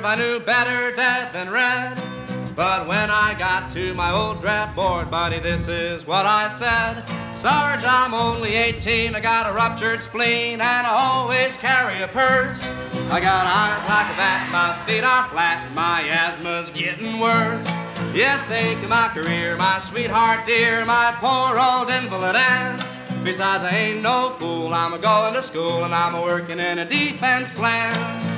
serve, I knew better dead than red. But when I got to my old draft board, buddy, this is what I said. Sarge, I'm only 18, I got a ruptured spleen, and I always carry a purse. I got eyes like a bat, my feet are flat, my asthma's getting worse. Yes, think of my career, my sweetheart dear, my poor old invalid aunt. Besides, I ain't no fool, I'm a-going to school, and I'm a-working in a defense plant.